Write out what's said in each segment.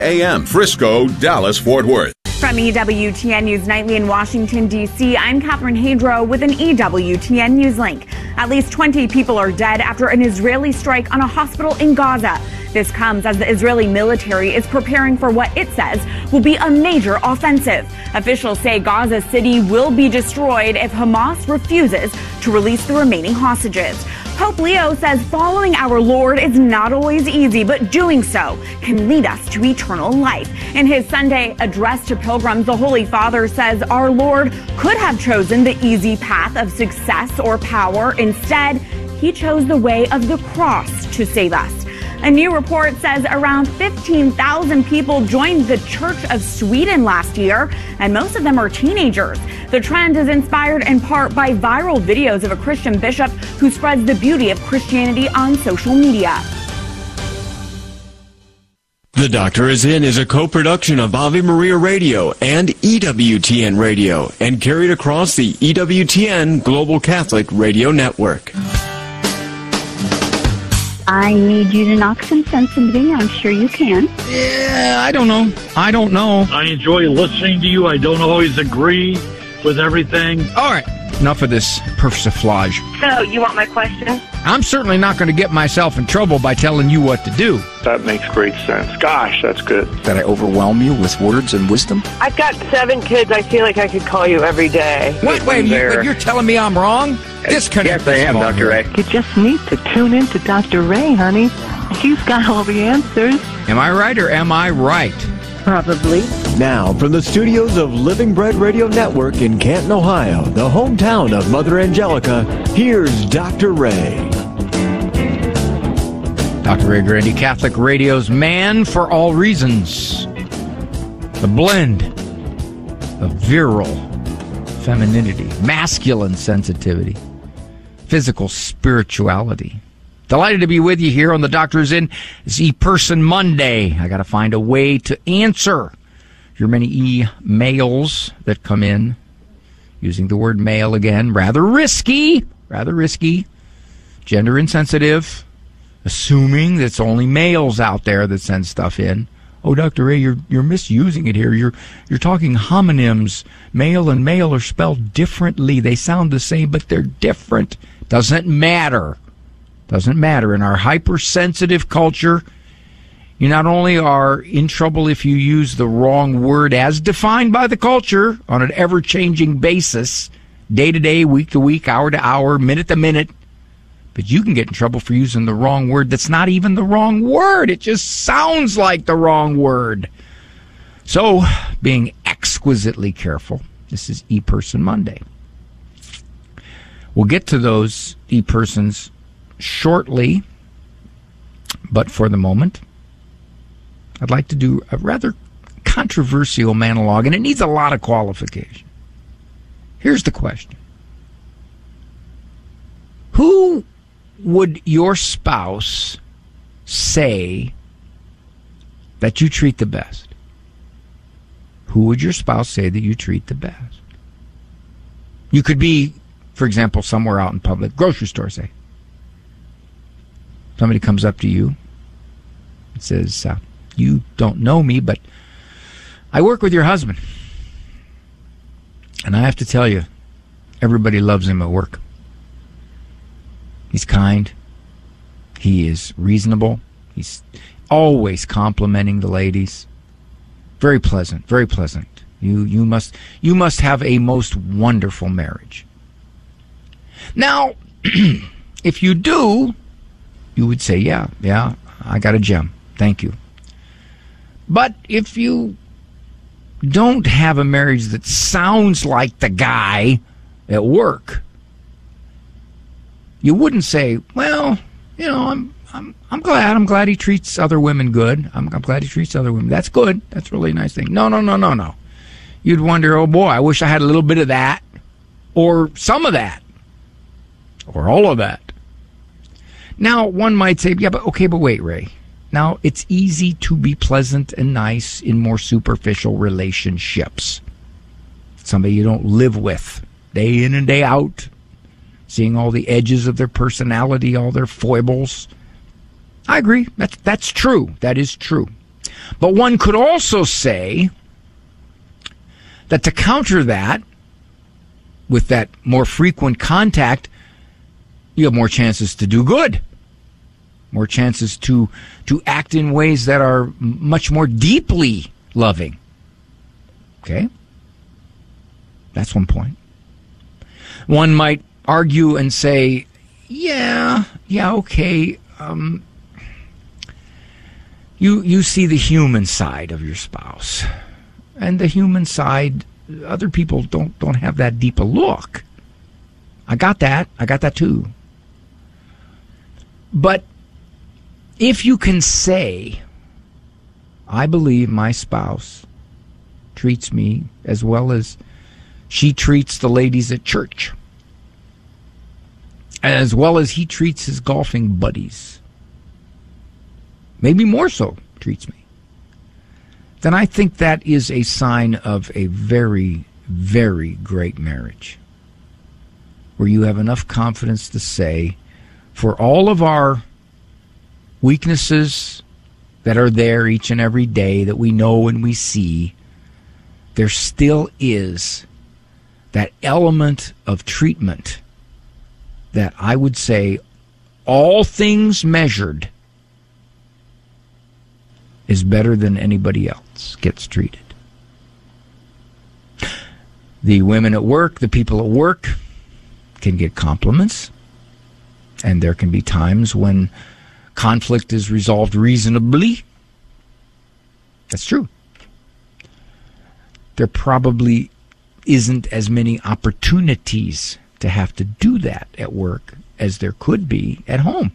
AM, Frisco, Dallas, Fort Worth. From EWTN News Nightly in Washington, D.C., I'm Catherine Hadro with an EWTN News link. At least 20 people are dead after an Israeli strike on a hospital in Gaza. This comes as the Israeli military is preparing for what it says will be a major offensive. Officials say Gaza City will be destroyed if Hamas refuses to release the remaining hostages. Pope Leo says following our Lord is not always easy, but doing so can lead us to eternal life. In his Sunday address to pilgrims, the Holy Father says our Lord could have chosen the easy path of success or power. Instead, he chose the way of the cross to save us. A new report says around 15,000 people joined the Church of Sweden last year, and most of them are teenagers. The trend is inspired in part by viral videos of a Christian bishop who spreads the beauty of Christianity on social media. The Doctor Is In is a co-production of Ave Maria Radio and EWTN Radio and carried across the EWTN Global Catholic Radio Network. I need you to knock some sense into me. I'm sure you can. Yeah, I don't know. I enjoy listening to you. I don't always agree with everything. All right, enough of this persiflage. So, you want my question? I'm certainly not going to get myself in trouble by telling you what to do. That makes great sense. Gosh, that's good. That I overwhelm you with words and wisdom? I've got 7 kids. I feel like I could call you every day. Wait, you're telling me I'm wrong? Disconnect. Yes, I am, Dr. Ray. You just need to tune in to Dr. Ray, honey. He's got all the answers. Am I right or am I right? Probably. Now, from the studios of Living Bread Radio Network in Canton, Ohio, the hometown of Mother Angelica, here's Dr. Ray. Dr. Ray Grandy, Catholic Radio's Man for All Reasons. The blend of virile femininity, masculine sensitivity, physical spirituality. Delighted to be with you here on The Doctor's In. It's E-Person Monday. I got to find a way to answer your many emails that come in. Using the word male again. Rather risky. Gender insensitive. Assuming that it's only males out there that send stuff in. Oh, Dr. Ray, you're misusing it here. You're talking homonyms. Male and male are spelled differently. They sound the same, but they're different. Doesn't matter. In our hypersensitive culture, you not only are in trouble if you use the wrong word as defined by the culture on an ever-changing basis, day to day, week to week, hour to hour, minute to minute, but you can get in trouble for using the wrong word that's not even the wrong word. It just sounds like the wrong word. So, being exquisitely careful. This is E-Person Monday. We'll get to those E-Persons shortly, but for the moment, I'd like to do a rather controversial monologue, and it needs a lot of qualification. Here's the question. Who would your spouse say that you treat the best? Who would your spouse say that you treat the best? You could be, for example, somewhere out in public, grocery store, say. Somebody comes up to you and says, you don't know me, but I work with your husband. And I have to tell you, everybody loves him at work. He's kind. He is reasonable. He's always complimenting the ladies. Very pleasant, very pleasant. You must have a most wonderful marriage. Now, if you do, you would say, yeah, I got a gem. Thank you. But if you don't have a marriage that sounds like the guy at work, you wouldn't say, well, I'm glad he treats other women good. I'm glad he treats other women. That's good. That's a really nice thing. No. You'd wonder, oh boy, I wish I had a little bit of that, or some of that, or all of that. Now, one might say, but wait, Ray. Now, it's easy to be pleasant and nice in more superficial relationships. Somebody you don't live with day in and day out, seeing all the edges of their personality, all their foibles. I agree. That's true. That is true. But one could also say that to counter that, with that more frequent contact, you have more chances to do good, more chances to act in ways that are much more deeply loving. Okay? That's one point. One might argue and say, yeah, okay, you see the human side of your spouse. And the human side, other people don't have that deep a look. I got that too. But if you can say, I believe my spouse treats me as well as she treats the ladies at church, as well as he treats his golfing buddies, maybe more so treats me, then I think that is a sign of a very, very great marriage, where you have enough confidence to say, for all of our weaknesses that are there each and every day that we know and we see, there still is that element of treatment that I would say, all things measured, is better than anybody else gets treated. The women at work, the people at work can get compliments, and there can be times when conflict is resolved reasonably. That's true. There probably isn't as many opportunities to have to do that at work as there could be at home.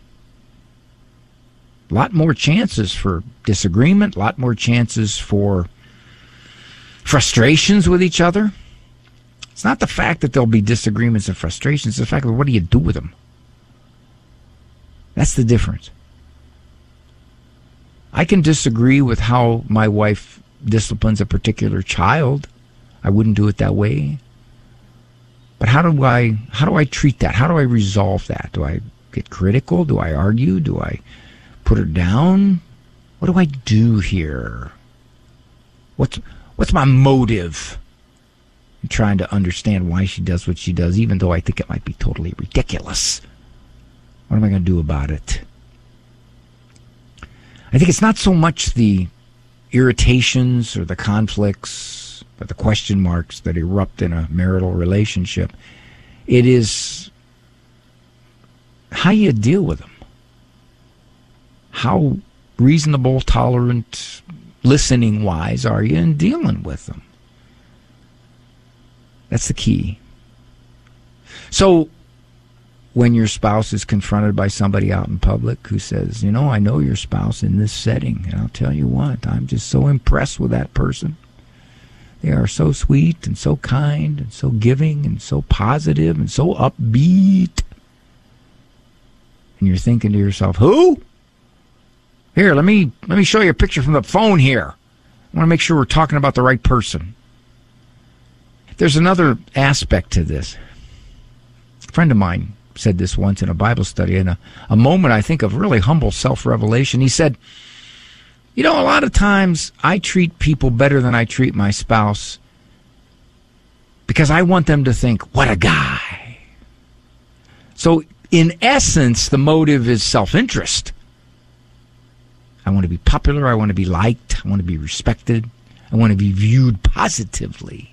A lot more chances for disagreement, a lot more chances for frustrations with each other. It's not the fact that there'll be disagreements and frustrations, it's the fact that what do you do with them? That's the difference. I can disagree with how my wife disciplines a particular child. I wouldn't do it that way. But how do I treat that? How do I resolve that? Do I get critical? Do I argue? Do I put her down? What do I do here? What's my motive in trying to understand why she does what she does, even though I think it might be totally ridiculous? What am I going to do about it? I think it's not so much the irritations or the conflicts or the question marks that erupt in a marital relationship. It is how you deal with them. How reasonable, tolerant, listening-wise are you in dealing with them? That's the key. So, when your spouse is confronted by somebody out in public who says, I know your spouse in this setting, and I'll tell you what, I'm just so impressed with that person. They are so sweet and so kind and so giving and so positive and so upbeat. And you're thinking to yourself, who? Here, let me show you a picture from the phone here. I want to make sure we're talking about the right person. There's another aspect to this. A friend of mine said this once in a Bible study, in a moment, I think, of really humble self-revelation. He said, a lot of times I treat people better than I treat my spouse because I want them to think, what a guy. So, in essence, the motive is self-interest. I want to be popular. I want to be liked. I want to be respected. I want to be viewed positively.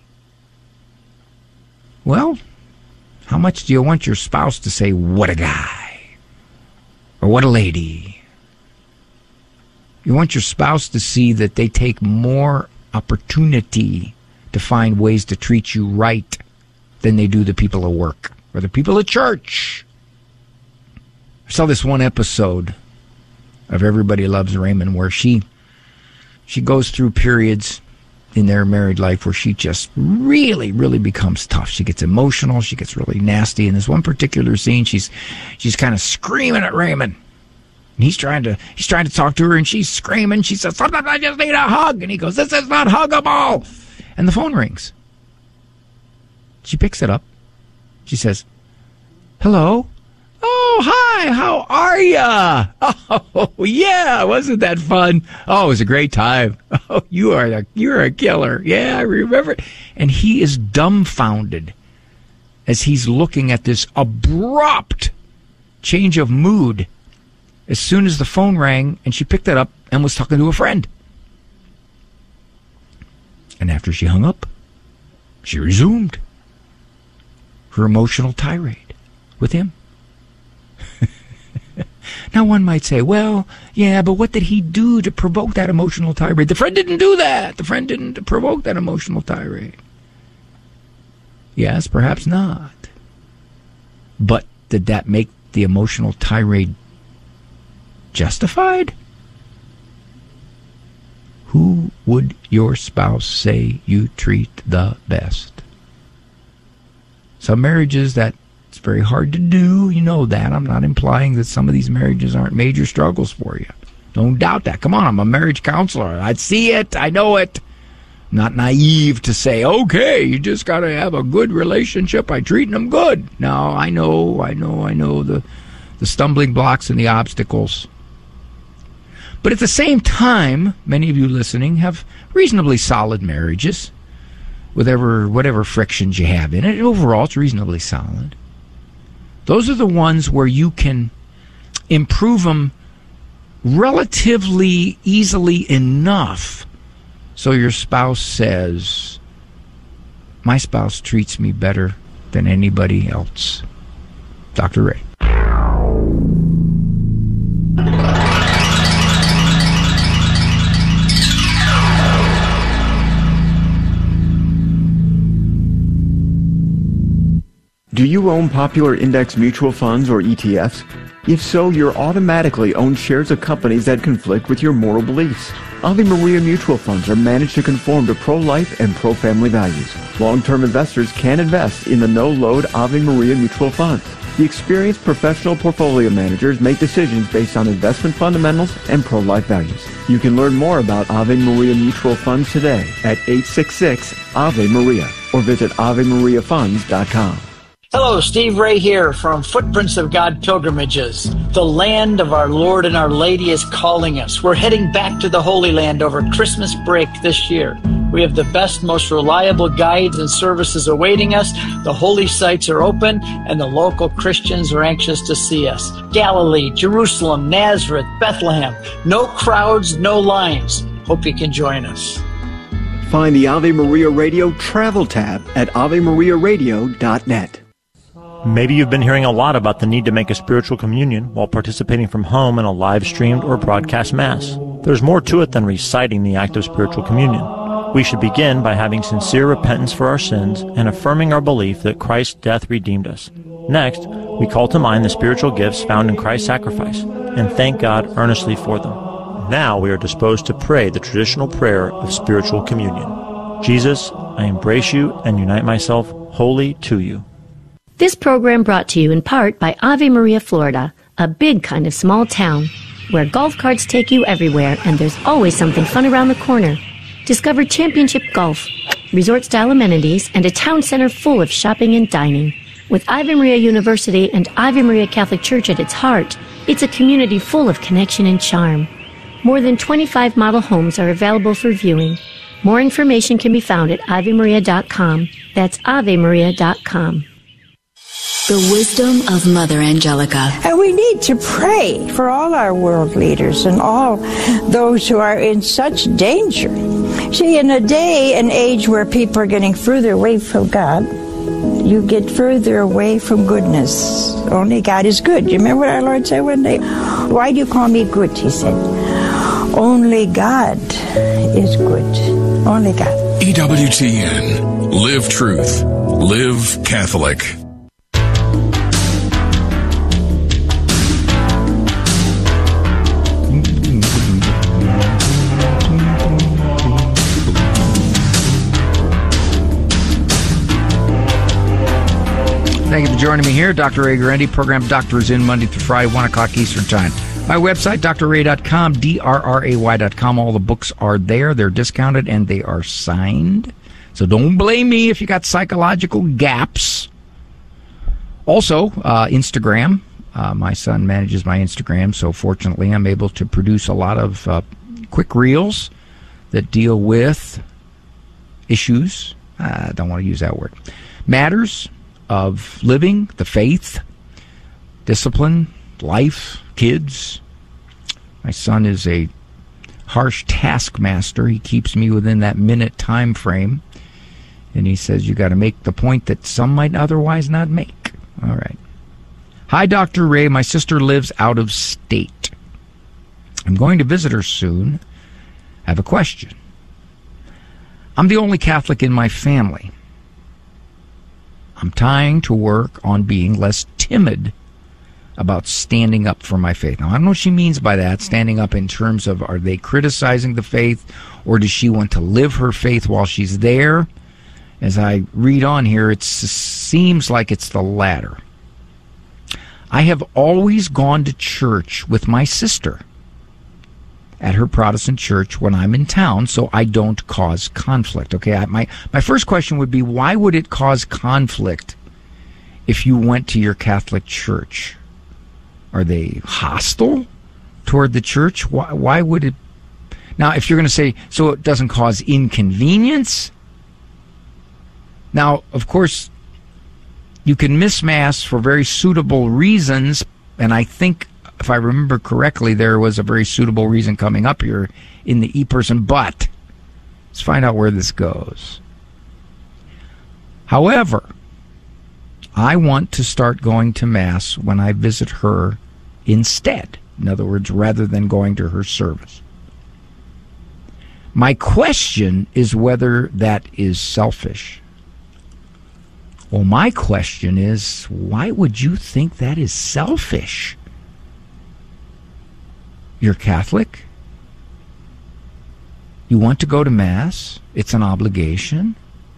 Well, how much do you want your spouse to say, what a guy? Or what a lady? You want your spouse to see that they take more opportunity to find ways to treat you right than they do the people at work or the people at church. I saw this one episode of Everybody Loves Raymond where she goes through periods in their married life where she just really, really becomes tough. She gets emotional. She gets really nasty. In this one particular scene, she's kind of screaming at Raymond. And he's trying to talk to her, and she's screaming. She says, sometimes I just need a hug. And he goes, this is not huggable. And the phone rings. She picks it up. She says, hello? Oh, hi, how are ya? Oh, yeah, wasn't that fun? Oh, it was a great time. Oh, you're a killer. Yeah, I remember. And he is dumbfounded as he's looking at this abrupt change of mood as soon as the phone rang and she picked it up and was talking to a friend. And after she hung up, she resumed her emotional tirade with him. Now one might say, well, yeah, but what did he do to provoke that emotional tirade? The friend didn't do that. The friend didn't provoke that emotional tirade. Yes, perhaps not. But did that make the emotional tirade justified? Who would your spouse say you treat the best? Some marriages that it's very hard to do, you know that. I'm not implying that some of these marriages aren't major struggles for you. Don't doubt that. Come on, I'm a marriage counselor. I see it. I know it. Not naive to say, okay, you just got to have a good relationship by treating them good. No, I know the stumbling blocks and the obstacles. But at the same time, many of you listening have reasonably solid marriages, whatever frictions you have in it. Overall, it's reasonably solid. Those are the ones where you can improve them relatively easily enough so your spouse says, my spouse treats me better than anybody else. Dr. Ray. Do you own popular index mutual funds or ETFs? If so, you're automatically own shares of companies that conflict with your moral beliefs. Ave Maria mutual funds are managed to conform to pro-life and pro-family values. Long-term investors can invest in the no-load Ave Maria mutual funds. The experienced professional portfolio managers make decisions based on investment fundamentals and pro-life values. You can learn more about Ave Maria mutual funds today at 866-AVE-MARIA or visit AveMariaFunds.com. Hello, Steve Ray here from Footprints of God Pilgrimages. The land of our Lord and Our Lady is calling us. We're heading back to the Holy Land over Christmas break this year. We have the best, most reliable guides and services awaiting us. The holy sites are open, and the local Christians are anxious to see us. Galilee, Jerusalem, Nazareth, Bethlehem. No crowds, no lines. Hope you can join us. Find the Ave Maria Radio travel tab at AveMariaRadio.net. Maybe you've been hearing a lot about the need to make a spiritual communion while participating from home in a live-streamed or broadcast Mass. There's more to it than reciting the act of spiritual communion. We should begin by having sincere repentance for our sins and affirming our belief that Christ's death redeemed us. Next, we call to mind the spiritual gifts found in Christ's sacrifice and thank God earnestly for them. Now we are disposed to pray the traditional prayer of spiritual communion. Jesus, I embrace you and unite myself wholly to you. This program brought to you in part by Ave Maria, Florida, a big kind of small town where golf carts take you everywhere and there's always something fun around the corner. Discover championship golf, resort-style amenities, and a town center full of shopping and dining. With Ave Maria University and Ave Maria Catholic Church at its heart, it's a community full of connection and charm. More than 25 model homes are available for viewing. More information can be found at AveMaria.com. That's AveMaria.com. The wisdom of Mother Angelica. And we need to pray for all our world leaders and all those who are in such danger. See, in a day and age where people are getting further away from God, you get further away from goodness. Only God is good. You remember what our Lord said one day? Why do you call me good? He said. Only God is good. Only God. EWTN. Live truth. Live Catholic. Thank you for joining me here. Dr. Ray Guarendi. Program Doctor is in Monday through Friday, 1 o'clock Eastern Time. My website, drray.com, drray.com. All the books are there. They're discounted and they are signed. So don't blame me if you got psychological gaps. Also, Instagram, My son manages my Instagram, so fortunately I'm able to produce a lot of quick reels that deal with issues. I don't want to use that word. Matters of living, the faith, discipline, life, kids. My son is a harsh taskmaster. He keeps me within that minute time frame. And he says you got to make the point that some might otherwise not make. All right. Hi, Dr. Ray. My sister lives out of state. I'm going to visit her soon. I have a question. I'm the only Catholic in my family. I'm trying to work on being less timid about standing up for my faith. Now, I don't know what she means by that, standing up in terms of are they criticizing the faith, or does she want to live her faith while she's there? As I read on here, it seems like it's the latter. I have always gone to church with my sister at her Protestant church when I'm in town, so I don't cause conflict. Okay, my first question would be, why would it cause conflict if you went to your Catholic church? Are they hostile toward the church? Why would it? Now, if you're going to say, so it doesn't cause inconvenience? Now, of course, you can miss Mass for very suitable reasons, and I think, if I remember correctly, there was a very suitable reason coming up here in the e-person, but let's find out where this goes. However, I want to start going to Mass when I visit her instead. In other words, rather than going to her service. My question is whether that is selfish. Well, my question is, why would you think that is selfish? You're Catholic. You want to go to Mass. It's an obligation.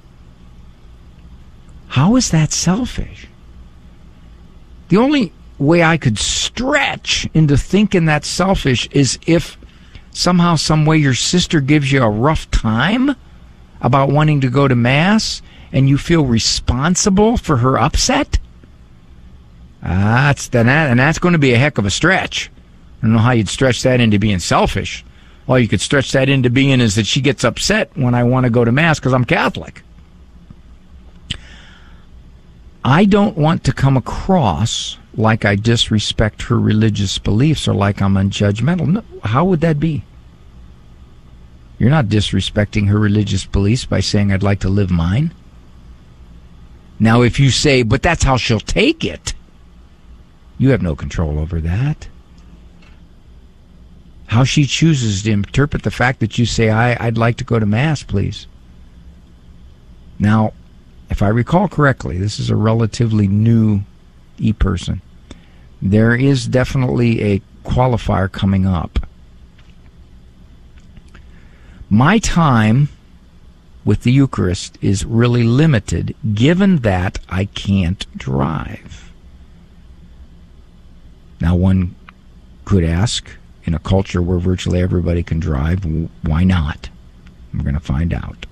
How is that selfish? The only way I could stretch into thinking that's selfish is if somehow, some way your sister gives you a rough time about wanting to go to Mass and you feel responsible for her upset. That's going to be a heck of a stretch. I don't know how you'd stretch that into being selfish. All you could stretch that into being is that she gets upset when I want to go to Mass because I'm Catholic. I don't want to come across like I disrespect her religious beliefs or like I'm unjudgmental. No, how would that be? You're not disrespecting her religious beliefs by saying I'd like to live mine. Now, if you say, but that's how she'll take it, you have no control over that. How she chooses to interpret the fact that you say, I'd like to go to Mass, please. Now, if I recall correctly, this is a relatively new e-person. There is definitely a qualifier coming up. My time with the Eucharist is really limited, given that I can't drive. Now, one could ask, in a culture where virtually everybody can drive, why not? We're going to find out.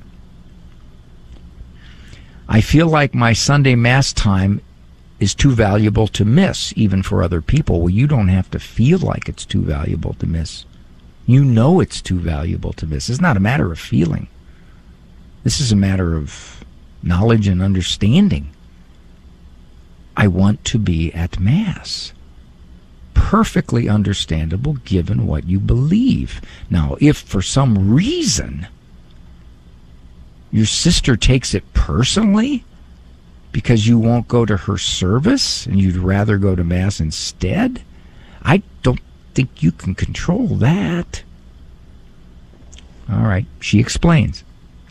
I feel like my Sunday Mass time is too valuable to miss, even for other people. Well, you don't have to feel like it's too valuable to miss. You know it's too valuable to miss. It's not a matter of feeling. This is a matter of knowledge and understanding. I want to be at Mass. Perfectly understandable given what you believe. Now, if for some reason your sister takes it personally because you won't go to her service and you'd rather go to Mass instead, I don't think you can control that. All right, she explains.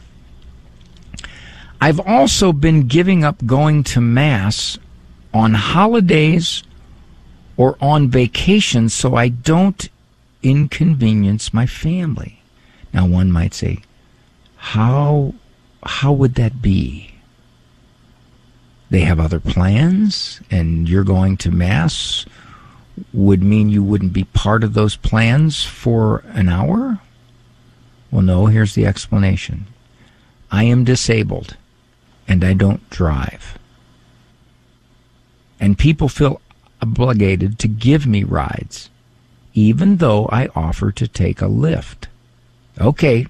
I've also been giving up going to Mass on holidays or on vacation so I don't inconvenience my family. Now, one might say, how would that be? They have other plans, and you're going to Mass would mean you wouldn't be part of those plans for an hour? Well, no, here's the explanation. I am disabled, and I don't drive. And people feel obligated to give me rides, even though I offer to take a lift. Okay.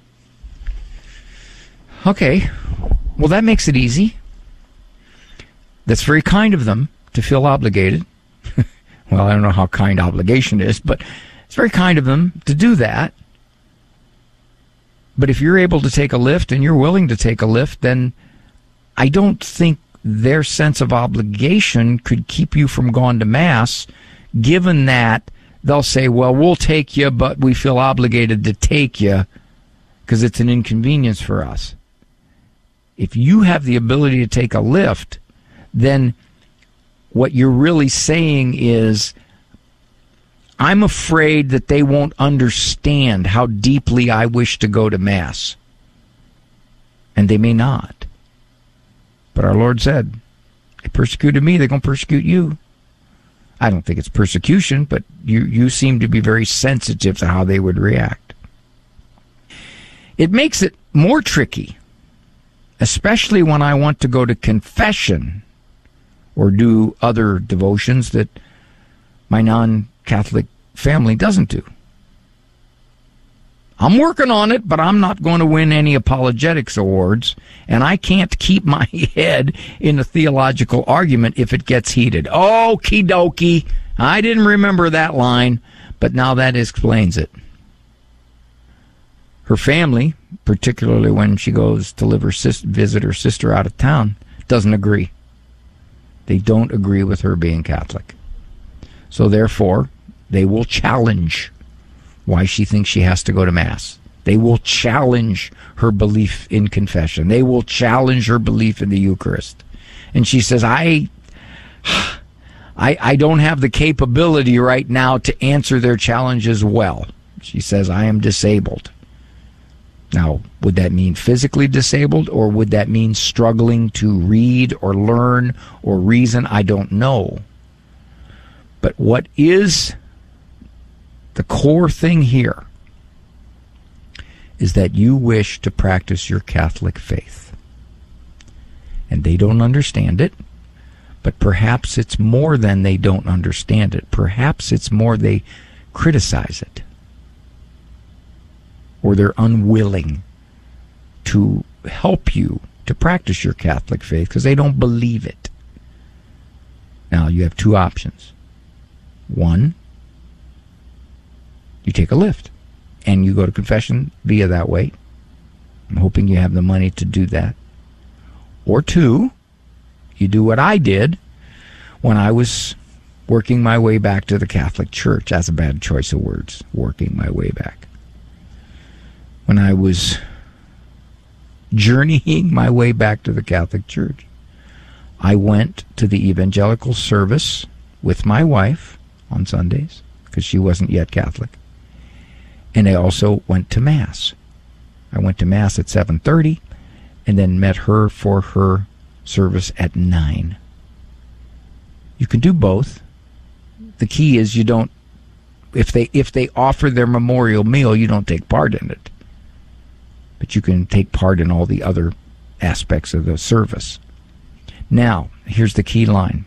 Well, that makes it easy. That's very kind of them to feel obligated. Well, I don't know how kind obligation is, but it's very kind of them to do that. But if you're able to take a lift and you're willing to take a lift, then I don't think their sense of obligation could keep you from going to Mass, given that they'll say, well, we'll take you, but we feel obligated to take you because it's an inconvenience for us. If you have the ability to take a lift, then what you're really saying is, I'm afraid that they won't understand how deeply I wish to go to Mass. And they may not. But our Lord said, they persecuted me, they're going to persecute you. I don't think it's persecution, but you seem to be very sensitive to how they would react. It makes it more tricky, especially when I want to go to confession or do other devotions that my non-Catholic family doesn't do. I'm working on it, but I'm not going to win any apologetics awards, and I can't keep my head in a theological argument if it gets heated. Okie dokie. I didn't remember that line, but now that explains it. Her family, particularly when she goes to visit her sister out of town, doesn't agree. They don't agree with her being Catholic. So therefore, they will challenge why she thinks she has to go to Mass. They will challenge her belief in confession. They will challenge her belief in the Eucharist. And she says, I don't have the capability right now to answer their challenges well. She says, I am disabled. Now, would that mean physically disabled, or would that mean struggling to read or learn or reason? I don't know. But what is the core thing here is that you wish to practice your Catholic faith. And they don't understand it, but perhaps it's more than they don't understand it. Perhaps it's more they criticize it. Or they're unwilling to help you to practice your Catholic faith because they don't believe it. Now, you have two options. One, you take a lift and you go to confession via that way. I'm hoping you have the money to do that. Or two, you do what I did when I was working my way back to the Catholic Church. That's a bad choice of words, working my way back. When I was journeying my way back to the Catholic Church, I went to the evangelical service with my wife on Sundays, because she wasn't yet Catholic. And I also went to Mass. I went to Mass at 7:30 and then met her for her service at 9. You can do both. The key is you don't, if they offer their memorial meal, you don't take part in it. But you can take part in all the other aspects of the service. Now, here's the key line.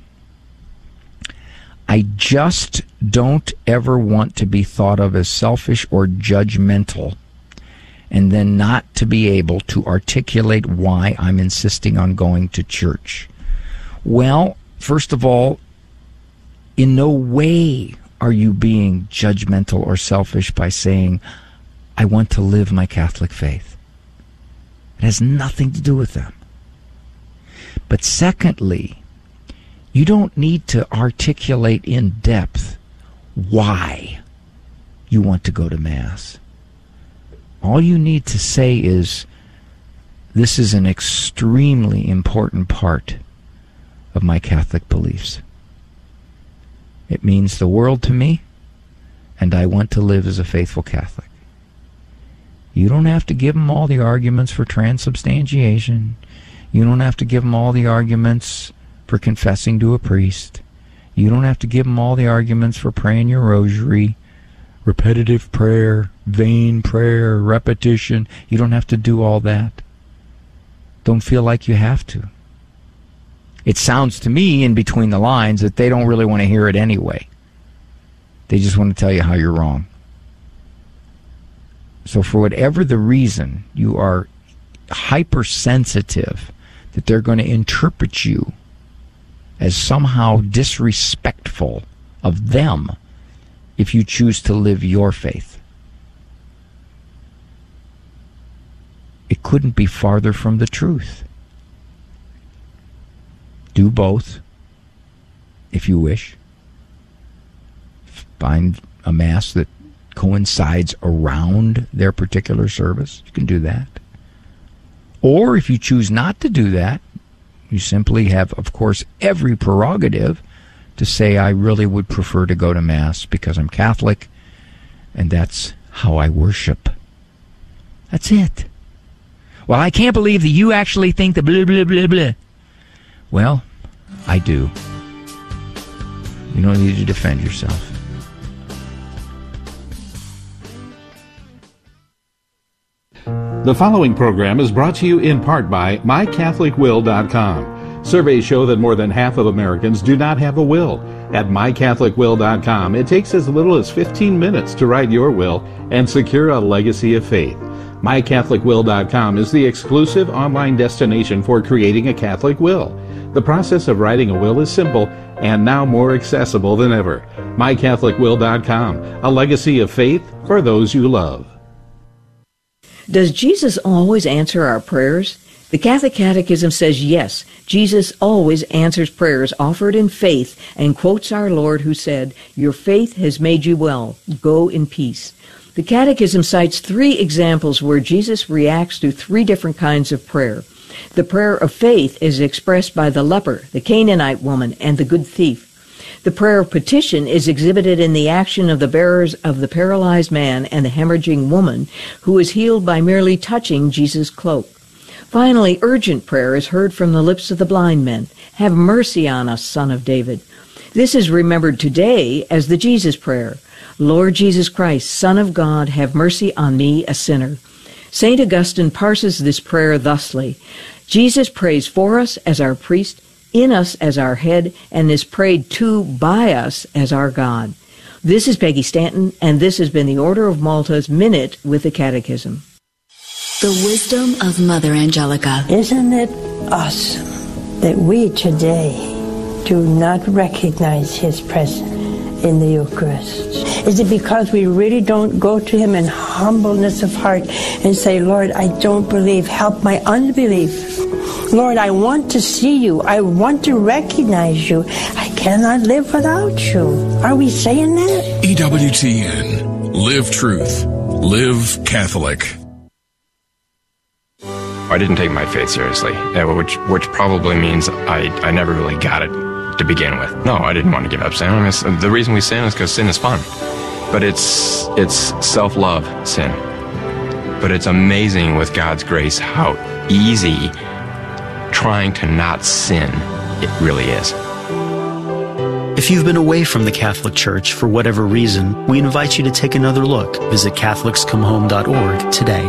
I just don't ever want to be thought of as selfish or judgmental, and then not to be able to articulate why I'm insisting on going to church. Well, first of all, in no way are you being judgmental or selfish by saying, I want to live my Catholic faith. It has nothing to do with them. But secondly, you don't need to articulate in depth why you want to go to Mass. All you need to say is, this is an extremely important part of my Catholic beliefs. It means the world to me, and I want to live as a faithful Catholic. You don't have to give them all the arguments for transubstantiation. You don't have to give them all the arguments for confessing to a priest. You don't have to give them all the arguments for praying your rosary, repetitive prayer, vain prayer, repetition. You don't have to do all that. Don't feel like you have to. It sounds to me in between the lines that they don't really want to hear it anyway. They just want to tell you how you're wrong. So for whatever the reason, you are hypersensitive that they're going to interpret you as somehow disrespectful of them if you choose to live your faith. It couldn't be farther from the truth. Do both, if you wish. Find a Mass that coincides around their particular service. You can do that. Or if you choose not to do that, you simply have, of course, every prerogative to say, I really would prefer to go to Mass because I'm Catholic, and that's how I worship. That's it. Well, I can't believe that you actually think that blah, blah, blah, blah. Well, I do. You don't need to defend yourself. The following program is brought to you in part by MyCatholicWill.com. Surveys show that more than half of Americans do not have a will. At MyCatholicWill.com, it takes as little as 15 minutes to write your will and secure a legacy of faith. MyCatholicWill.com is the exclusive online destination for creating a Catholic will. The process of writing a will is simple and now more accessible than ever. MyCatholicWill.com, a legacy of faith for those you love. Does Jesus always answer our prayers? The Catholic Catechism says yes, Jesus always answers prayers offered in faith and quotes our Lord who said, "Your faith has made you well. Go in peace." The Catechism cites 3 examples where Jesus reacts to 3 different kinds of prayer. The prayer of faith is expressed by the leper, the Canaanite woman, and the good thief. The prayer of petition is exhibited in the action of the bearers of the paralyzed man and the hemorrhaging woman, who is healed by merely touching Jesus' cloak. Finally, urgent prayer is heard from the lips of the blind men. "Have mercy on us, Son of David." This is remembered today as the Jesus prayer. "Lord Jesus Christ, Son of God, have mercy on me, a sinner." St. Augustine parses this prayer thusly: Jesus prays for us as our priest, in us as our head, and is prayed to by us as our God. This is Peggy Stanton, and this has been the Order of Malta's Minute with the Catechism. The wisdom of Mother Angelica. Isn't it awesome that we today do not recognize His presence in the Eucharist? Is it because we really don't go to Him in humbleness of heart and say, "Lord, I don't believe. Help my unbelief. Lord, I want to see you. I want to recognize you. I cannot live without you." Are we saying that? EWTN. Live truth. Live Catholic. I didn't take my faith seriously, which probably means I never really got it to begin with. No, I didn't want to give up sin. The reason we sin is because sin is fun. But it's self-love sin. But it's amazing with God's grace how easy trying to not sin it really is. If you've been away from the Catholic Church for whatever reason, we invite you to take another look. Visit CatholicsComeHome.org today.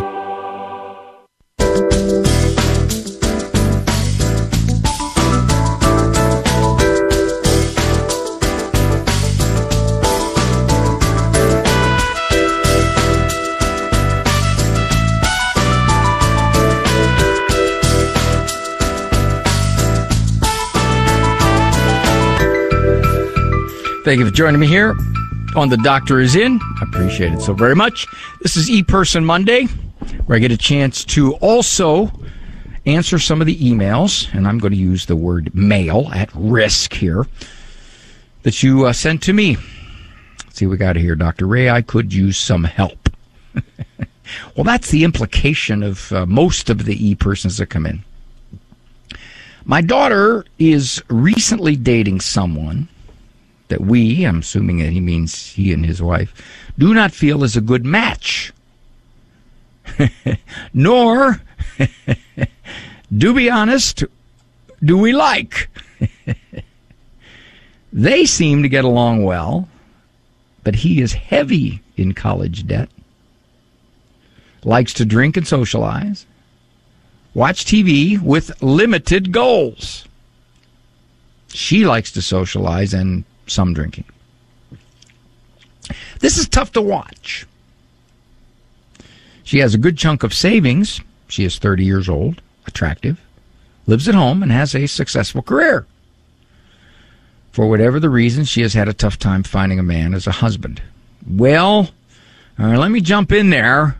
Thank you for joining me here on The Doctor Is In. I appreciate it so very much. This is ePerson Monday, where I get a chance to also answer some of the emails, and I'm going to use the word mail at risk here, that you sent to me. Let's see what we got here. Dr. Ray, I could use some help. Well, that's the implication of most of the e-persons that come in. My daughter is recently dating someone that we, I'm assuming that he means he and his wife, do not feel is a good match. Nor, to be honest, do we like. They seem to get along well, but he is heavy in college debt, likes to drink and socialize, watch TV with limited goals. She likes to socialize and some drinking. This is tough to watch. She has a good chunk of savings. She is 30 years old, attractive, lives at home, and has a successful career. For whatever the reason, she has had a tough time finding a man as a husband. Well, let me jump in there.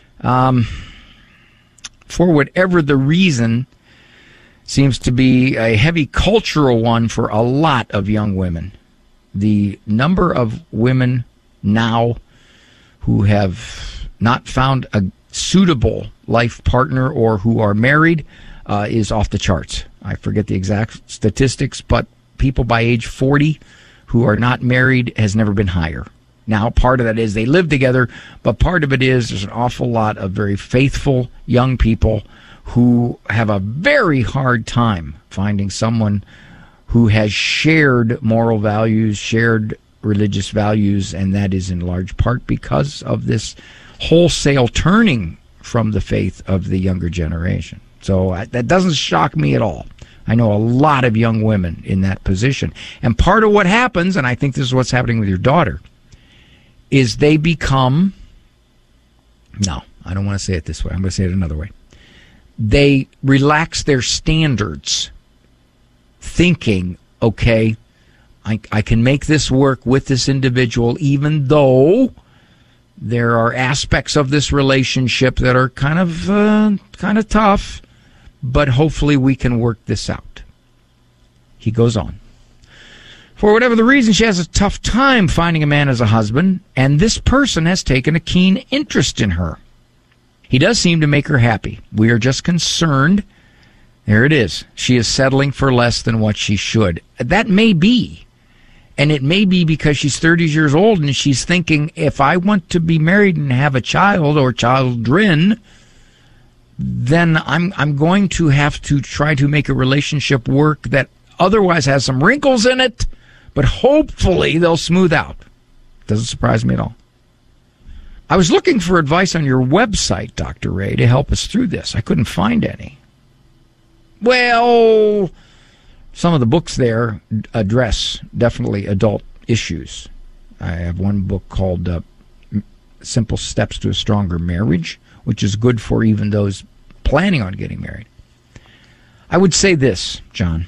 For whatever the reason, seems to be a heavy cultural one for a lot of young women. The number of women now who have not found a suitable life partner or who are married is off the charts. I forget the exact statistics, but people by age 40 who are not married has never been higher. Now, part of that is they live together, but part of it is there's an awful lot of very faithful young people who have a very hard time finding someone who has shared moral values, shared religious values, and that is in large part because of this wholesale turning from the faith of the younger generation. So that doesn't shock me at all. I know a lot of young women in that position. And part of what happens, and I think this is what's happening with your daughter, is they become, no, I don't want to say it this way. I'm going to say it another way. They relax their standards, thinking, okay, I can make this work with this individual, even though there are aspects of this relationship that are kind of tough, but hopefully we can work this out. He goes on. For whatever the reason, she has a tough time finding a man as a husband, and this person has taken a keen interest in her. He does seem to make her happy. We are just concerned. There it is. She is settling for less than what she should. That may be. And it may be because she's 30 years old and she's thinking, if I want to be married and have a child or children, then I'm going to have to try to make a relationship work that otherwise has some wrinkles in it, but hopefully they'll smooth out. Doesn't surprise me at all. I was looking for advice on your website, Dr. Ray, to help us through this. I couldn't find any. Well, some of the books there address definitely adult issues. I have one book called Simple Steps to a Stronger Marriage, which is good for even those planning on getting married. I would say this, John.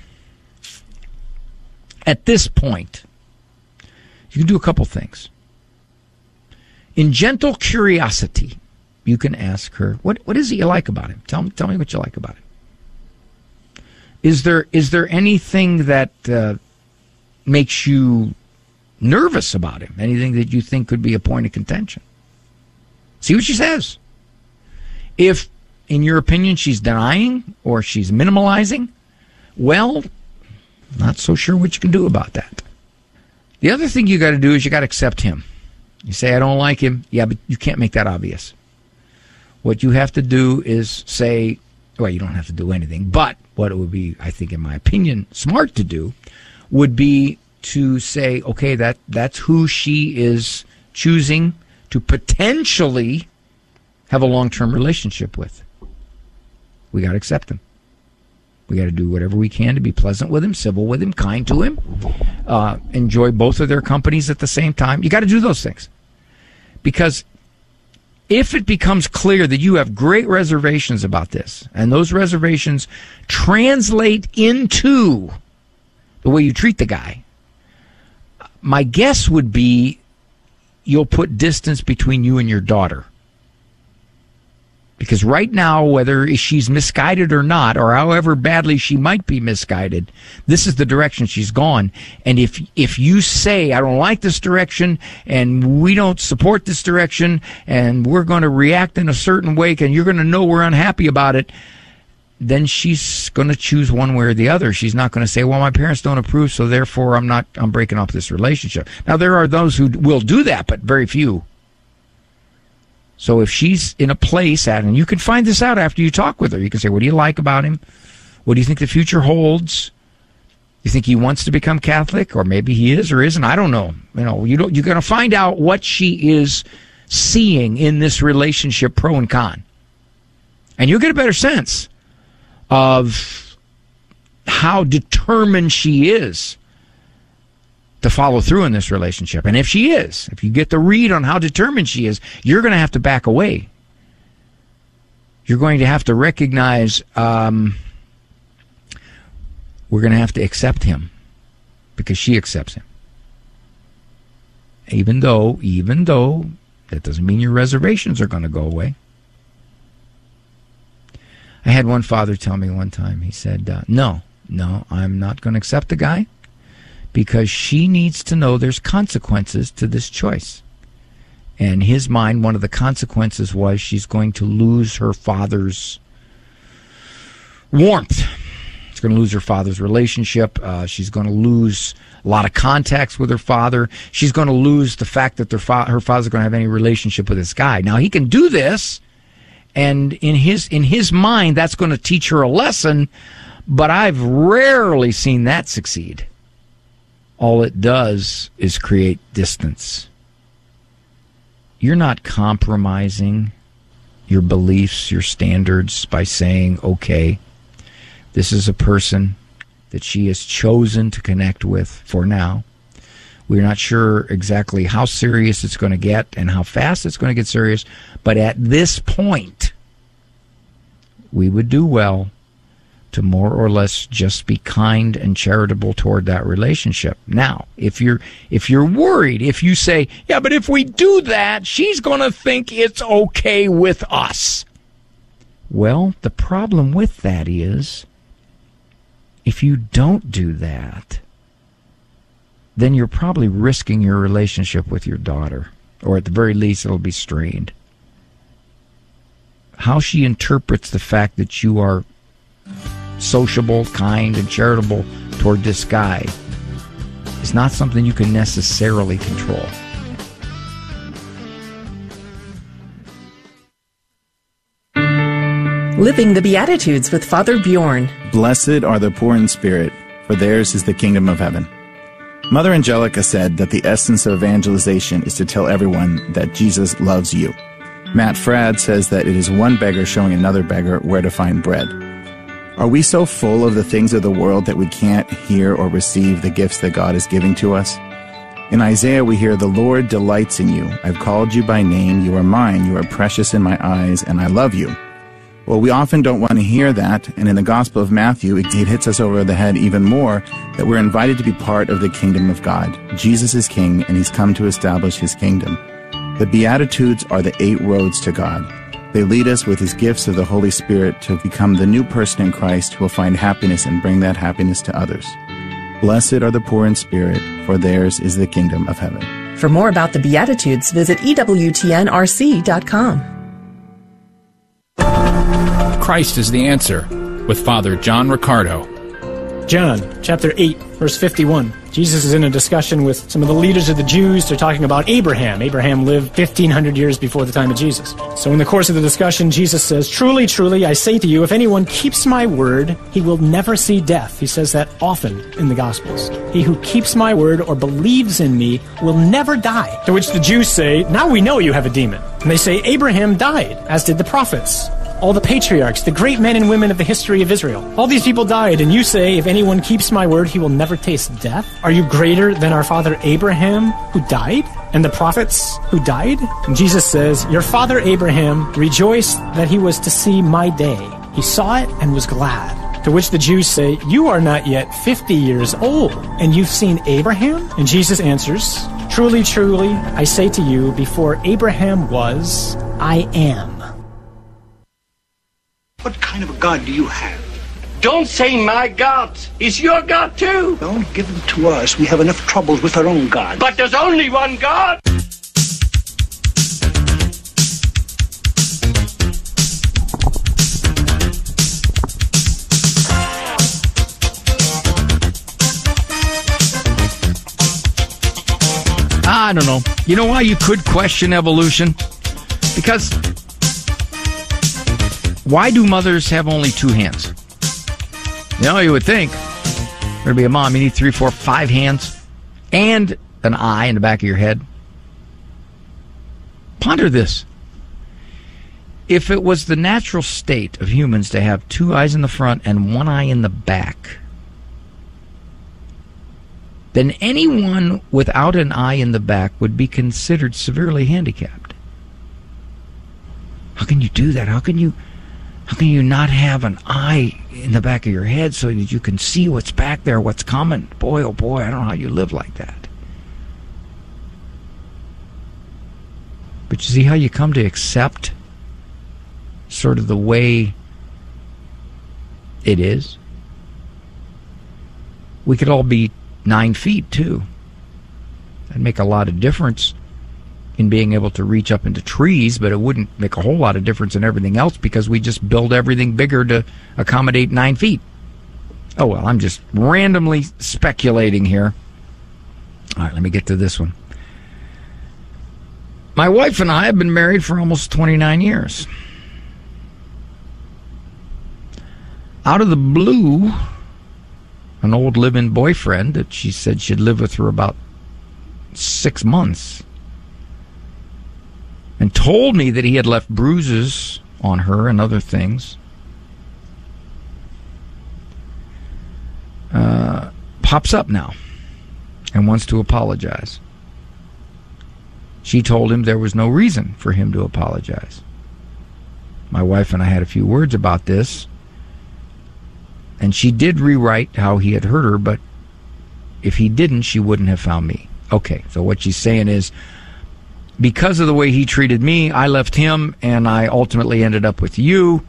At this point, you can do a couple things. In gentle curiosity, you can ask her, what is it you like about him? Tell me what you like about him. Is there anything that makes you nervous about him? Anything that you think could be a point of contention? See what she says. If, in your opinion, she's denying or she's minimalizing, well, not so sure what you can do about that. The other thing you got to do is you got to accept him. You say, I don't like him. Yeah, but you can't make that obvious. What you have to do is say, well, you don't have to do anything, but what it would be, I think, in my opinion, smart to do would be to say, okay, that's who she is choosing to potentially have a long-term relationship with. We got to accept him. We got to do whatever we can to be pleasant with him, civil with him, kind to him, enjoy both of their companies at the same time. You got to do those things. Because if it becomes clear that you have great reservations about this, and those reservations translate into the way you treat the guy, my guess would be you'll put distance between you and your daughter. Because right now, whether she's misguided or not, or however badly she might be misguided, this is the direction she's gone. And if you say, I don't like this direction, and we don't support this direction, and we're going to react in a certain way, and you're going to know we're unhappy about it, then she's going to choose one way or the other. She's not going to say, well, my parents don't approve, so therefore I'm breaking off this relationship. Now, there are those who will do that, but very few. So if she's in a place, and you can find this out after you talk with her, you can say, what do you like about him? What do you think the future holds? You think he wants to become Catholic? Or maybe he is or isn't. I don't know. You're going to find out what she is seeing in this relationship, pro and con. And you'll get a better sense of how determined she is to follow through in this relationship. And if she is, if you get the read on how determined she is, you're going to have to back away. You're going to have to recognize we're going to have to accept him because she accepts him. Even though that doesn't mean your reservations are going to go away. I had one father tell me one time, he said, no, I'm not going to accept the guy because she needs to know there's consequences to this choice. And in his mind, one of the consequences was she's going to lose her father's warmth. She's going to lose her father's relationship. She's going to lose a lot of contacts with her father. She's going to lose the fact that her father's going to have any relationship with this guy. Now, he can do this, and in his mind, that's going to teach her a lesson, but I've rarely seen that succeed. All it does is create distance. You're not compromising your beliefs, your standards by saying, okay, this is a person that she has chosen to connect with for now. We're not sure exactly how serious it's going to get and how fast it's going to get serious, but at this point, we would do well to more or less just be kind and charitable toward that relationship. Now, if you're worried, if you say, yeah, but if we do that, she's going to think it's okay with us. Well, the problem with that is, if you don't do that, then you're probably risking your relationship with your daughter, or at the very least, it'll be strained. How she interprets the fact that you are sociable, kind, and charitable toward this guy is not something you can necessarily control. Living the Beatitudes with Father Bjorn. Blessed are the poor in spirit, for theirs is the kingdom of heaven. Mother Angelica said that the essence of evangelization is to tell everyone that Jesus loves you. Matt Fradd says that it is one beggar showing another beggar where to find bread. Are we so full of the things of the world that we can't hear or receive the gifts that God is giving to us? In Isaiah we hear, "The Lord delights in you. I've called you by name. You are mine. You are precious in my eyes, and I love you." Well, we often don't want to hear that, and in the Gospel of Matthew, it hits us over the head even more that we're invited to be part of the kingdom of God. Jesus is king, and he's come to establish his kingdom. The Beatitudes are the 8 roads to God. They lead us with his gifts of the Holy Spirit to become the new person in Christ who will find happiness and bring that happiness to others. Blessed are the poor in spirit, for theirs is the kingdom of heaven. For more about the Beatitudes, visit EWTNRC.com. Christ is the answer, with Father John Riccardo. John, chapter 8, verse 51. Jesus is in a discussion with some of the leaders of the Jews. They're talking about Abraham. Abraham lived 1,500 years before the time of Jesus. So in the course of the discussion, Jesus says, "Truly, truly, I say to you, if anyone keeps my word, he will never see death." He says that often in the Gospels. "He who keeps my word or believes in me will never die." To which the Jews say, "Now we know you have a demon." And they say, "Abraham died, as did the prophets. All the patriarchs, the great men and women of the history of Israel. All these people died, and you say, if anyone keeps my word, he will never taste death? Are you greater than our father Abraham, who died? And the prophets who died?" And Jesus says, "Your father Abraham rejoiced that he was to see my day. He saw it and was glad." To which the Jews say, "You are not yet 50 years old, and you've seen Abraham?" And Jesus answers, "Truly, truly, I say to you, before Abraham was, I am." What kind of a God do you have? Don't say my God. He's your God too. Don't give him to us. We have enough troubles with our own God. But there's only one God. I don't know. You know why you could question evolution? Because why do mothers have only 2 hands? You know, you would think there'd be a mom, you need 3, 4, 5 hands and an eye in the back of your head. Ponder this. If it was the natural state of humans to have 2 eyes in the front and 1 eye in the back, then anyone without an eye in the back would be considered severely handicapped. How can you do that? How can you not have an eye in the back of your head so that you can see what's back there, what's coming? Boy, oh boy, I don't know how you live like that. But you see how you come to accept sort of the way it is? We could all be 9 feet, too. That'd make a lot of difference in being able to reach up into trees, but it wouldn't make a whole lot of difference in everything else because we just build everything bigger to accommodate 9 feet. Oh, well, I'm just randomly speculating here. All right, let me get to this one. My wife and I have been married for almost 29 years. Out of the blue, an old live-in boyfriend that she said she'd live with for about 6 months and told me that he had left bruises on her and other things, pops up now and wants to apologize. She told him there was no reason for him to apologize. My wife and I had a few words about this, and she did rewrite how he had hurt her, but if he didn't, she wouldn't have found me. Okay, so what she's saying is, because of the way he treated me, I left him, and I ultimately ended up with you.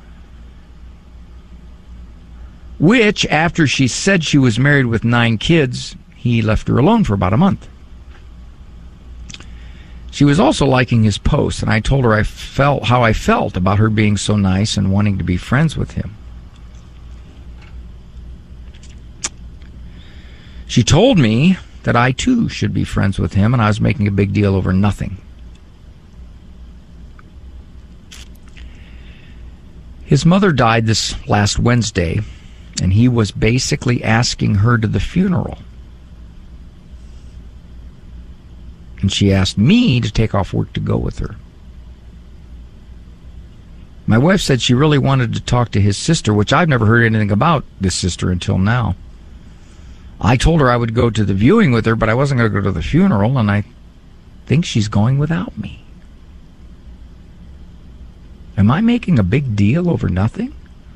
Which, after she said she was married with 9 kids, he left her alone for about a month. She was also liking his posts, and I told her how I felt about her being so nice and wanting to be friends with him. She told me that I, too, should be friends with him, and I was making a big deal over nothing. His mother died this last Wednesday, and he was basically asking her to the funeral. And she asked me to take off work to go with her. My wife said she really wanted to talk to his sister, which I've never heard anything about this sister until now. I told her I would go to the viewing with her, but I wasn't going to go to the funeral, and I think she's going without me. Am I making a big deal over nothing?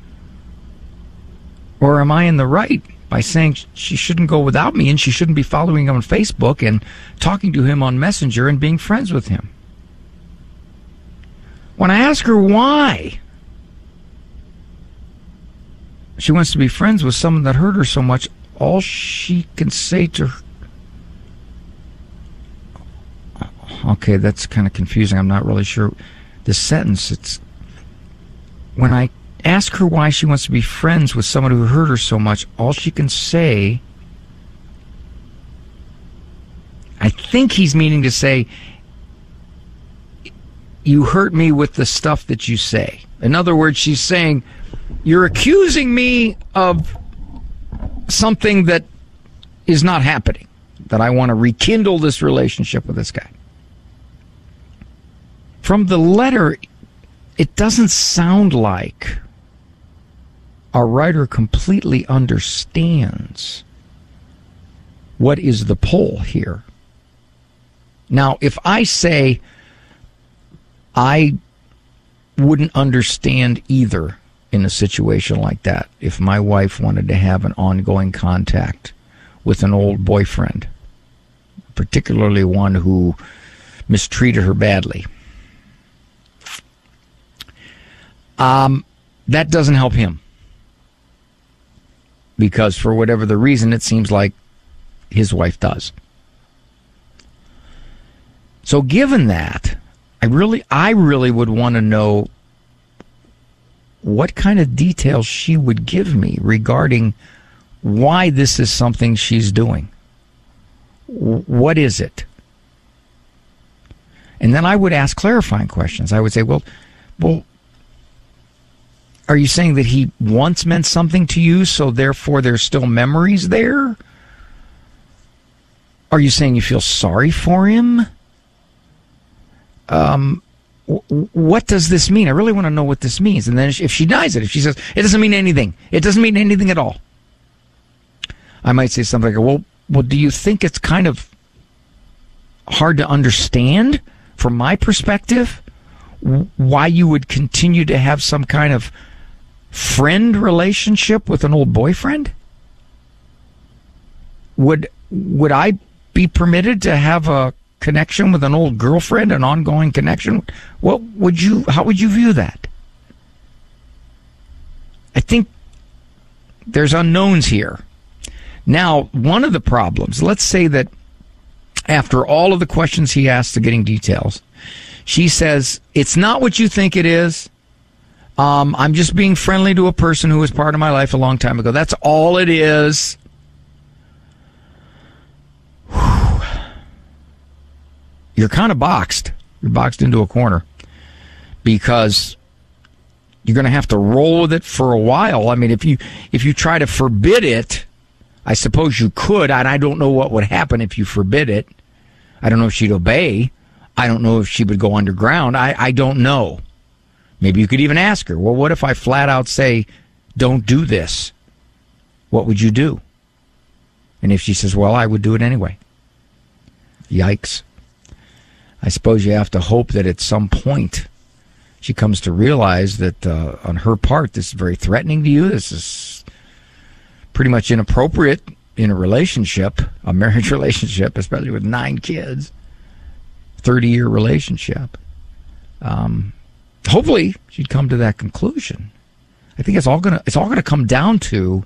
Or am I in the right by saying she shouldn't go without me and she shouldn't be following him on Facebook and talking to him on Messenger and being friends with him? When I ask her why she wants to be friends with someone that hurt her so much, all she can say to her... Okay, that's kind of confusing. I'm not really sure the sentence. It's when I ask her why she wants to be friends with someone who hurt her so much, all she can say, I think he's meaning to say, you hurt me with the stuff that you say. In other words, she's saying, you're accusing me of something that is not happening, that I want to rekindle this relationship with this guy. From the letter, it doesn't sound like our writer completely understands what is the pull here. Now, if I say I wouldn't understand either in a situation like that, if my wife wanted to have an ongoing contact with an old boyfriend, particularly one who mistreated her badly, that doesn't help him. Because for whatever the reason, it seems like his wife does. So given that, I really would want to know what kind of details she would give me regarding why this is something she's doing. What is it? And then I would ask clarifying questions. I would say, well, are you saying that he once meant something to you, so therefore there's still memories there? Are you saying you feel sorry for him? What does this mean? I really want to know what this means. And then if she denies it, if she says, it doesn't mean anything, it doesn't mean anything at all, I might say something like, well, Well, do you think it's kind of hard to understand from my perspective why you would continue to have some kind of friend relationship with an old boyfriend? Would I be permitted to have a connection with an old girlfriend, an ongoing connection? How would you view that? I think there's unknowns here. Now, one of the problems, let's say that after all of the questions he asks to getting details, she says, it's not what you think it is. I'm just being friendly to a person who was part of my life a long time ago. That's all it is. Whew. You're kind of boxed. You're boxed into a corner because you're going to have to roll with it for a while. I mean, if you try to forbid it, I suppose you could, and I don't know what would happen if you forbid it. I don't know if she'd obey. I don't know if she would go underground. I don't know. Maybe you could even ask her, well, what if I flat out say, don't do this? What would you do? And if she says, well, I would do it anyway. Yikes. I suppose you have to hope that at some point she comes to realize that on her part, this is very threatening to you. This is pretty much inappropriate in a relationship, a marriage relationship, especially with 9 kids, 30-year relationship. Hopefully she'd come to that conclusion. I think it's all gonna come down to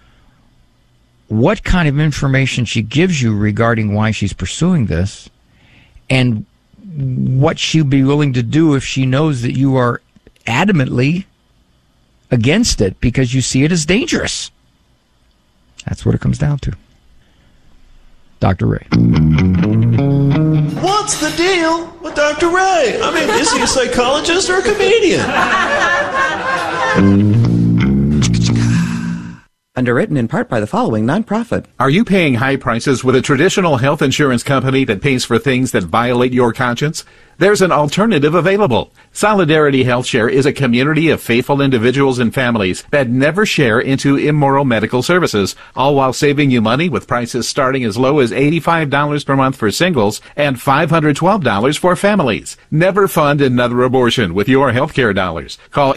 what kind of information she gives you regarding why she's pursuing this, and what she'd be willing to do if she knows that you are adamantly against it because you see it as dangerous. That's what it comes down to. Dr. Ray. What's the deal with Dr. Ray? I mean, is he a psychologist or a comedian? Underwritten in part by the following nonprofit. Are you paying high prices with a traditional health insurance company that pays for things that violate your conscience? There's an alternative available. Solidarity HealthShare is a community of faithful individuals and families that never share into immoral medical services, all while saving you money with prices starting as low as $85 per month for singles and $512 for families. Never fund another abortion with your healthcare dollars. Call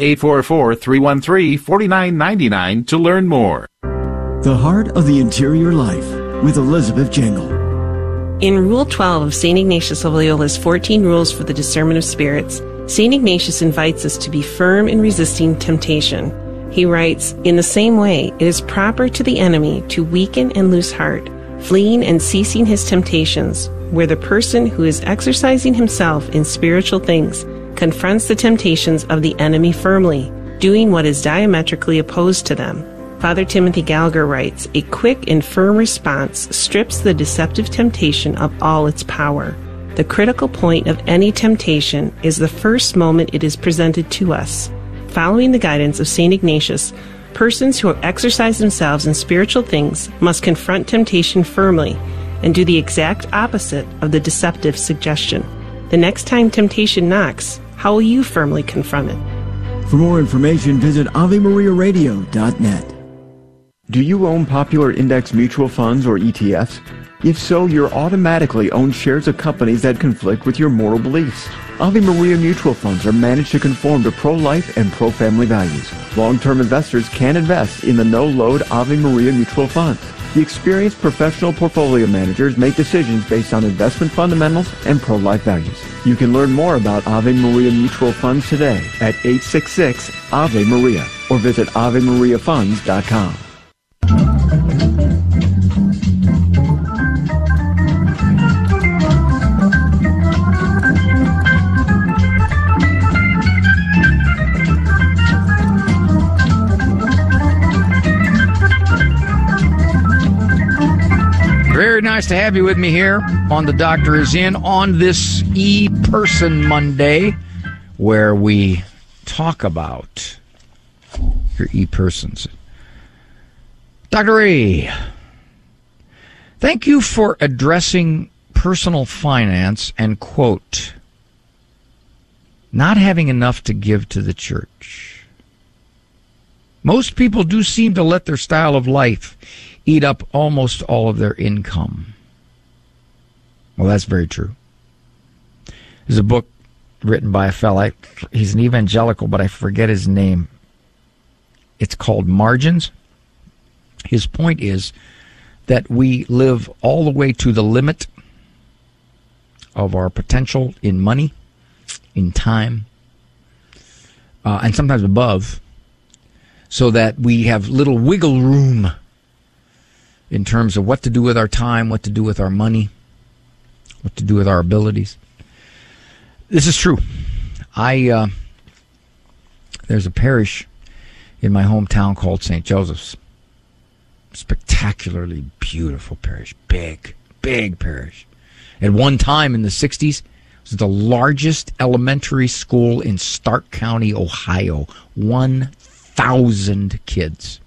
844-313-4999 to learn more. The Heart of the Interior Life with Elizabeth Jingle. In Rule 12 of St. Ignatius of Loyola's 14 Rules for the Discernment of Spirits, St. Ignatius invites us to be firm in resisting temptation. He writes, in the same way, it is proper to the enemy to weaken and lose heart, fleeing and ceasing his temptations, where the person who is exercising himself in spiritual things confronts the temptations of the enemy firmly, doing what is diametrically opposed to them. Father Timothy Gallagher writes, a quick and firm response strips the deceptive temptation of all its power. The critical point of any temptation is the first moment it is presented to us. Following the guidance of St. Ignatius, persons who exercise themselves in spiritual things must confront temptation firmly and do the exact opposite of the deceptive suggestion. The next time temptation knocks, how will you firmly confront it? For more information, visit AveMariaRadio.net. Do you own popular index mutual funds or ETFs? If so, you're automatically own shares of companies that conflict with your moral beliefs. Ave Maria mutual funds are managed to conform to pro-life and pro-family values. Long-term investors can invest in the no-load Ave Maria mutual funds. The experienced professional portfolio managers make decisions based on investment fundamentals and pro-life values. You can learn more about Ave Maria mutual funds today at 866-AVE-MARIA or visit AveMariaFunds.com. Very nice to have you with me here on The Doctor Is In on this E-Person Monday, where we talk about your E-Persons. Dr. A, thank you for addressing personal finance and, quote, not having enough to give to the church. Most people do seem to let their style of life eat up almost all of their income. Well, that's very true. There's a book written by a fella. He's an evangelical, but I forget his name. It's called Margins. His point is that we live all the way to the limit of our potential in money, in time, and sometimes above, so that we have little wiggle room in terms of what to do with our time, what to do with our money, what to do with our abilities. This is true. There's a parish in my hometown called St. Joseph's. Spectacularly beautiful parish. Big parish. At one time in the 60s, it was the largest elementary school in Stark County, Ohio. 1,000 kids.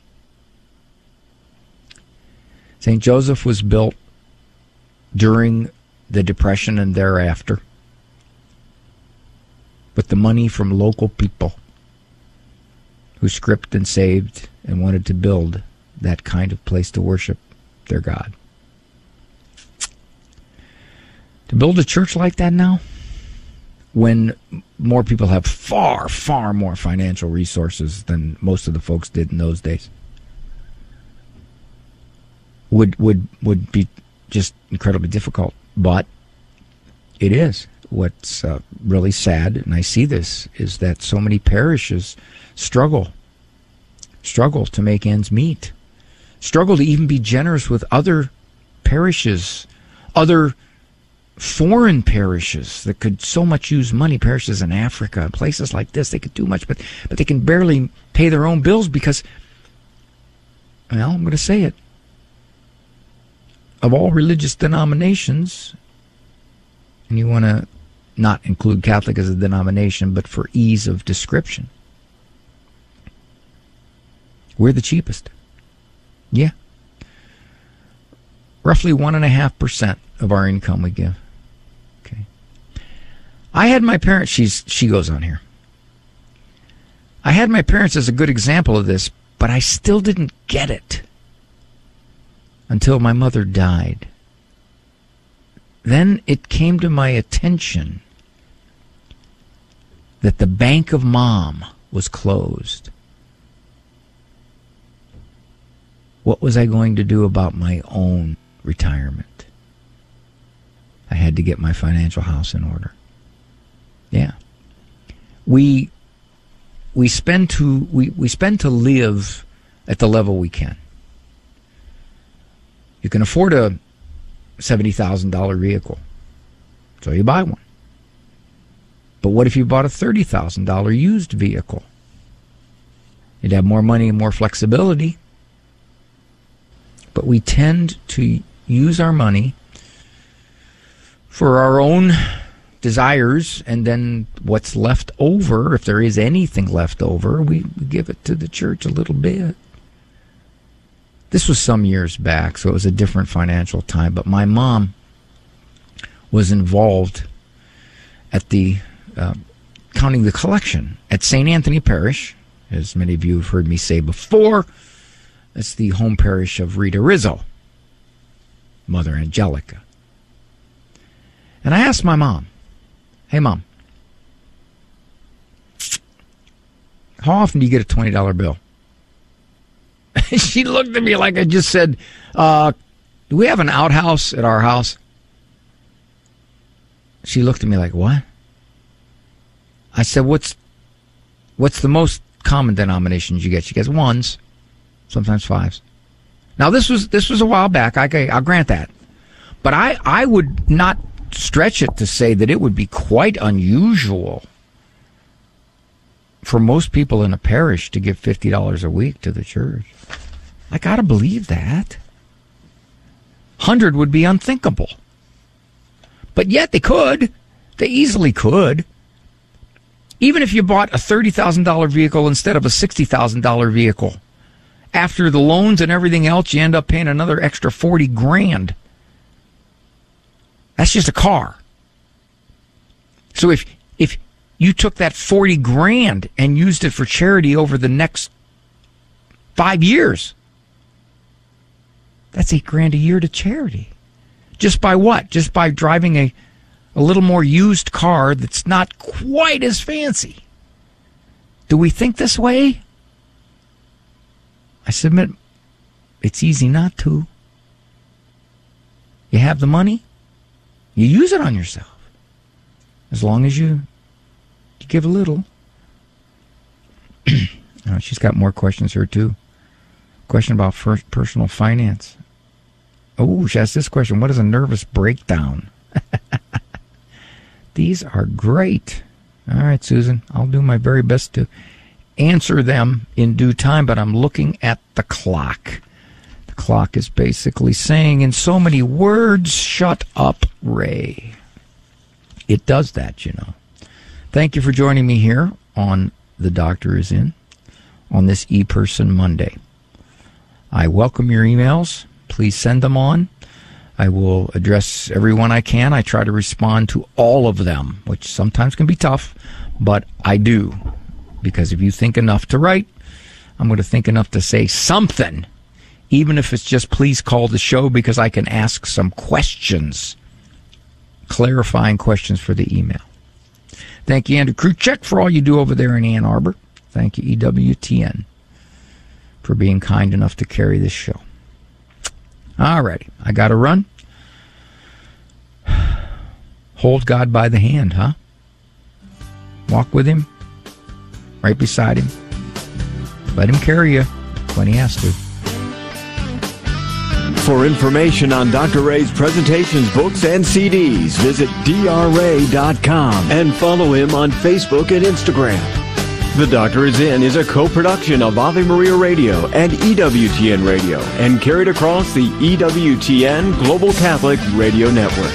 St. Joseph was built during the Depression and thereafter with the money from local people who scripted and saved and wanted to build that kind of place to worship their God. To build a church like that now, when more people have far, far more financial resources than most of the folks did in those days, would be just incredibly difficult. But it is. What's really sad, and I see this, is that so many parishes struggle to make ends meet, struggle to even be generous with other parishes, other foreign parishes that could so much use money, parishes in Africa, places like this. They could do much, but they can barely pay their own bills because, well, I'm going to say it, of all religious denominations, and you want to not include Catholic as a denomination, but for ease of description, we're the cheapest. Yeah. Roughly 1.5% of our income we give. Okay. I had my parents, she goes on here. I had my parents as a good example of this, but I still didn't get it until my mother died. Then it came to my attention that the Bank of Mom was closed. What was I going to do about my own retirement? I had to get my financial house in order. Yeah. We spend to live at the level we can. You can afford a $70,000 vehicle, so you buy one. But what if you bought a $30,000 used vehicle? You'd have more money and more flexibility. But we tend to use our money for our own desires, and then what's left over, if there is anything left over, we give it to the church a little bit. This was some years back, so it was a different financial time, but my mom was involved at the counting the collection at St. Anthony Parish, as many of you have heard me say before. That's the home parish of Rita Rizzo, Mother Angelica. And I asked my mom, hey, Mom, how often do you get a $20 bill? She looked at me like I just said, do we have an outhouse at our house? She looked at me like, what? I said, what's the most common denominations you get? She gets ones, sometimes fives. Now, this was a while back. I'll grant that. But I would not stretch it to say that it would be quite unusual for most people in a parish to give $50 a week to the church. I gotta believe that. 100 would be unthinkable. But yet they could. They easily could. Even if you bought a $30,000 vehicle instead of a $60,000 vehicle, after the loans and everything else, you end up paying another extra $40,000. That's just a car. So if you took that $40,000 and used it for charity over the next 5 years, That's $8,000 a year to charity. Just by what? Just by driving a little more used car that's not quite as fancy. Do we think this way? I submit it's easy not to. You have the money, you use it on yourself. As long as you give a little. Oh, she's got more questions here, too. Question about personal finance. Oh, she asked this question. What is a nervous breakdown? These are great. All right, Susan. I'll do my very best to answer them in due time, but I'm looking at the clock. The clock is basically saying in so many words, shut up, Ray. It does that, you know. Thank you for joining me here on The Doctor Is In on this ePerson Monday. I welcome your emails. Please send them on. I will address everyone I can. I try to respond to all of them, which sometimes can be tough, but I do. Because if you think enough to write, I'm going to think enough to say something, even if it's just please call the show, because I can ask some questions, clarifying questions for the email. Thank you, Andrew Kruchek, for all you do over there in Ann Arbor. Thank you, EWTN, for being kind enough to carry this show. All righty, I got to run. Hold God by the hand, huh? Walk with him, right beside him. Let him carry you when he has to. For information on Dr. Ray's presentations, books, and CDs, visit drray.com and follow him on Facebook and Instagram. The Doctor Is In is a co-production of Ave Maria Radio and EWTN Radio and carried across the EWTN Global Catholic Radio Network.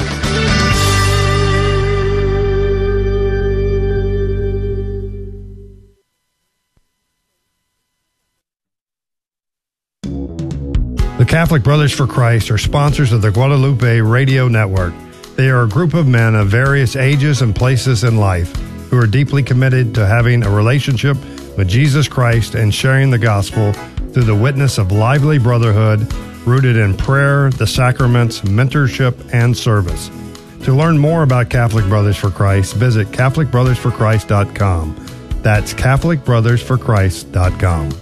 The Catholic Brothers for Christ are sponsors of the Guadalupe Radio Network. They are a group of men of various ages and places in life who are deeply committed to having a relationship with Jesus Christ and sharing the gospel through the witness of lively brotherhood rooted in prayer, the sacraments, mentorship, and service. To learn more about Catholic Brothers for Christ, visit CatholicBrothersForChrist.com. That's CatholicBrothersForChrist.com.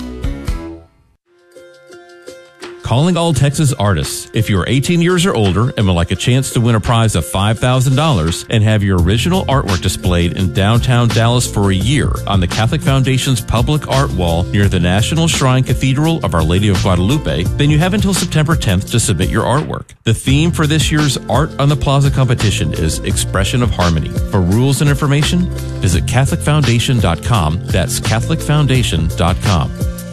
Calling all Texas artists. If you're 18 years or older and would like a chance to win a prize of $5,000 and have your original artwork displayed in downtown Dallas for a year on the Catholic Foundation's public art wall near the National Shrine Cathedral of Our Lady of Guadalupe, then you have until September 10th to submit your artwork. The theme for this year's Art on the Plaza competition is Expression of Harmony. For rules and information, visit CatholicFoundation.com. That's CatholicFoundation.com.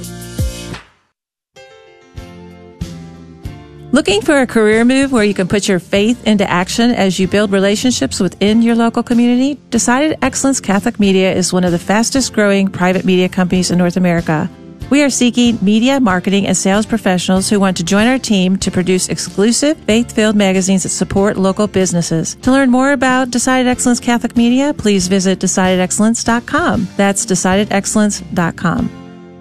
Looking for a career move where you can put your faith into action as you build relationships within your local community? Decided Excellence Catholic Media is one of the fastest growing private media companies in North America. We are seeking media, marketing, and sales professionals who want to join our team to produce exclusive, faith-filled magazines that support local businesses. To learn more about Decided Excellence Catholic Media, please visit DecidedExcellence.com. That's DecidedExcellence.com.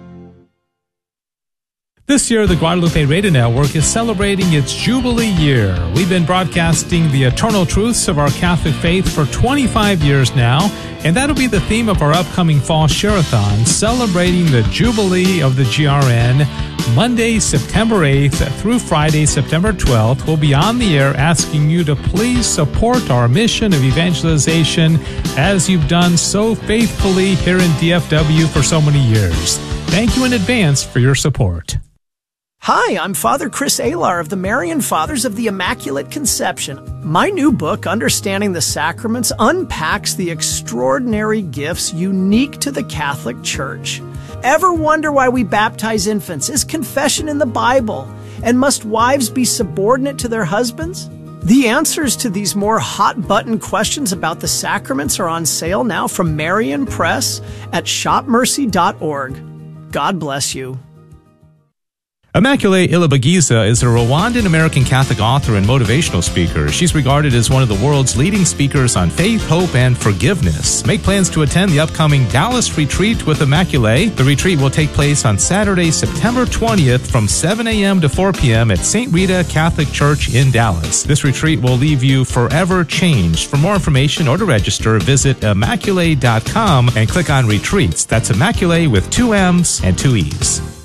This year, the Guadalupe Radio Network is celebrating its Jubilee year. We've been broadcasting the eternal truths of our Catholic faith for 25 years now, and that'll be the theme of our upcoming Fall Share-a-thon, celebrating the Jubilee of the GRN. Monday, September 8th through Friday, September 12th, we'll be on the air asking you to please support our mission of evangelization as you've done so faithfully here in DFW for so many years. Thank you in advance for your support. Hi, I'm Father Chris Alar of the Marian Fathers of the Immaculate Conception. My new book, Understanding the Sacraments, unpacks the extraordinary gifts unique to the Catholic Church. Ever wonder why we baptize infants? Is confession in the Bible? And must wives be subordinate to their husbands? The answers to these more hot-button questions about the sacraments are on sale now from Marian Press at shopmercy.org. God bless you. Immaculée Ilibagiza is a Rwandan-American Catholic author and motivational speaker. She's regarded as one of the world's leading speakers on faith, hope, and forgiveness. Make plans to attend the upcoming Dallas Retreat with Immaculée. The retreat will take place on Saturday, September 20th from 7 a.m. to 4 p.m. at St. Rita Catholic Church in Dallas. This retreat will leave you forever changed. For more information or to register, visit Immaculée.com and click on Retreats. That's Immaculée with 2 M's and 2 E's.